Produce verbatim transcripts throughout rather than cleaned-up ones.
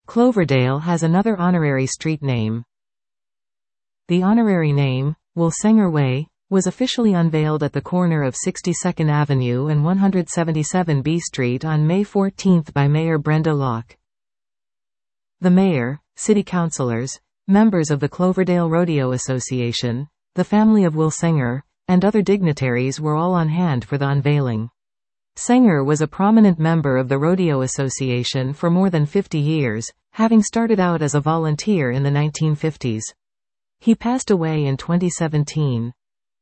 Cloverdale has another honorary street name. The honorary name, Woolsanger Way, was officially unveiled at the corner of sixty-second Avenue and one hundred seventy-seven B Street on May fourteenth by Mayor Brenda Locke. The mayor, city councilors, members of the Cloverdale Rodeo Association, the family of Will Sanger, and other dignitaries were all on hand for the unveiling. Sanger was a prominent member of the Rodeo Association for more than fifty years, having started out as a volunteer in the nineteen fifties. He passed away in twenty seventeen.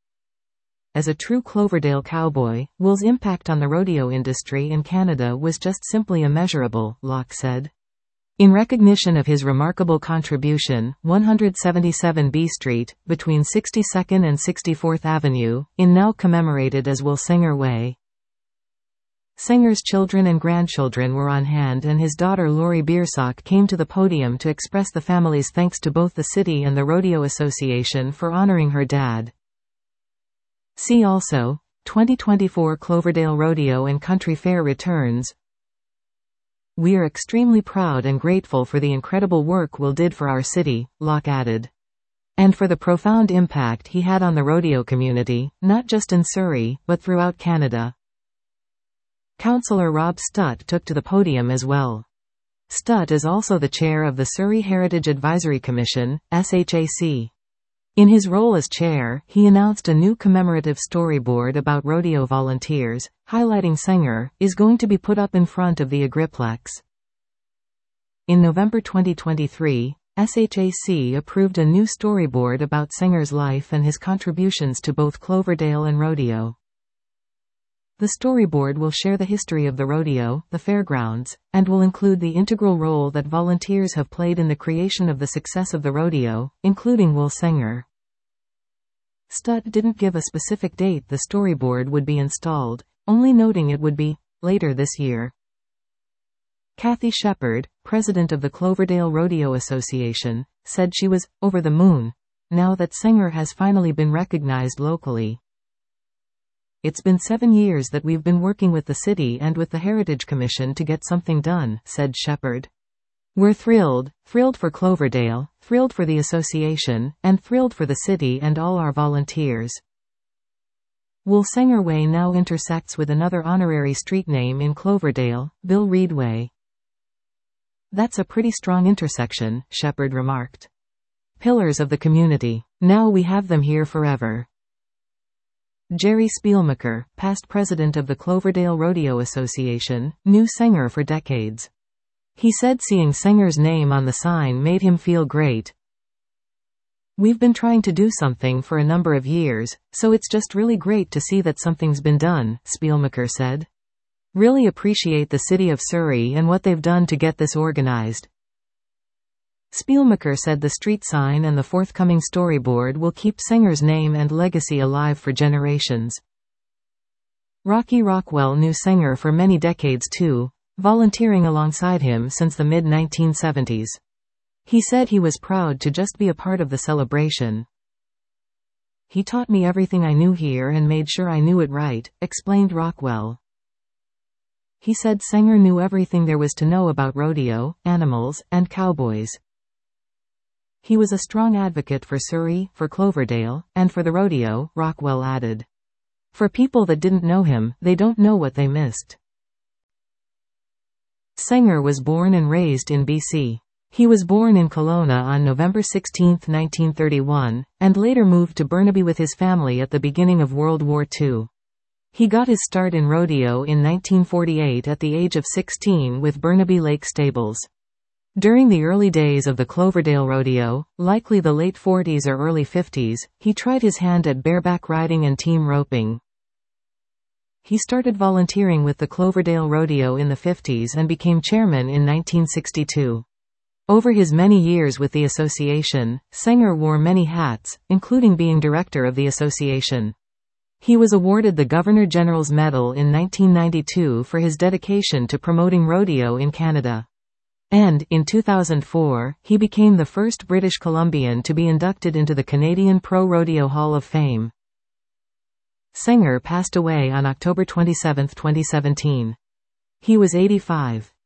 As a true Cloverdale cowboy, Will's impact on the rodeo industry in Canada was just simply immeasurable, Locke said. In recognition of his remarkable contribution, one hundred seventy-seven B Street, between sixty-second and sixty-fourth Avenue, is now commemorated as Woolsanger Way. Sanger's children and grandchildren were on hand, and his daughter Lori Biersock came to the podium to express the family's thanks to both the city and the Rodeo Association for honoring her dad. See also, twenty twenty-four Cloverdale Rodeo and Country Fair returns. We are extremely proud and grateful for the incredible work Will did for our city, Locke added. And for the profound impact he had on the rodeo community, not just in Surrey, but throughout Canada. Councillor Rob Stutt took to the podium as well. Stutt is also the chair of the Surrey Heritage Advisory Commission, S H A C. In his role as chair, he announced a new commemorative storyboard about rodeo volunteers, highlighting Sanger, is going to be put up in front of the Agriplex. In November twenty twenty-three, S H A C approved a new storyboard about Sanger's life and his contributions to both Cloverdale and rodeo. The storyboard will share the history of the rodeo, the fairgrounds, and will include the integral role that volunteers have played in the creation of the success of the rodeo, including Will Sanger. Stutt didn't give a specific date the storyboard would be installed, only noting it would be later this year. Kathy Shepard, president of the Cloverdale Rodeo Association, said she was over the moon now that Sanger has finally been recognized locally. It's been seven years that we've been working with the city and with the Heritage Commission to get something done, said Shepard. We're thrilled, thrilled for Cloverdale, thrilled for the association, and thrilled for the city and all our volunteers. Woolsanger Way now intersects with another honorary street name in Cloverdale, Bill Reid Way. That's a pretty strong intersection, Shepard remarked. Pillars of the community. Now we have them here forever. Jerry Spielmacher, past president of the Cloverdale Rodeo Association, knew Sanger for decades. He said seeing Sanger's name on the sign made him feel great. We've been trying to do something for a number of years, so it's just really great to see that something's been done, Spielmacher said. Really appreciate the city of Surrey and what they've done to get this organized. Spielmacher said the street sign and the forthcoming storyboard will keep Sanger's name and legacy alive for generations. Rocky Rockwell knew Sanger for many decades too, volunteering alongside him since the mid nineteen seventies. He said he was proud to just be a part of the celebration. He taught me everything I knew here and made sure I knew it right, explained Rockwell. He said Sanger knew everything there was to know about rodeo, animals, and cowboys. He was a strong advocate for Surrey, for Cloverdale, and for the rodeo, Rockwell added. For people that didn't know him, they don't know what they missed. Sanger was born and raised in B C. He was born in Kelowna on November sixteenth nineteen thirty-one, and later moved to Burnaby with his family at the beginning of World War Two. He got his start in rodeo in nineteen forty-eight at the age of sixteen with Burnaby Lake Stables. During the early days of the Cloverdale Rodeo, likely the late forties or early fifties, he tried his hand at bareback riding and team roping. He started volunteering with the Cloverdale Rodeo in the fifties and became chairman in nineteen sixty-two. Over his many years with the association, Sanger wore many hats, including being director of the association. He was awarded the Governor-General's Medal in nineteen ninety-two for his dedication to promoting rodeo in Canada. And, in two thousand four, he became the first British Columbian to be inducted into the Canadian Pro Rodeo Hall of Fame. Sanger passed away on October twenty-seventh twenty seventeen. He was eighty-five.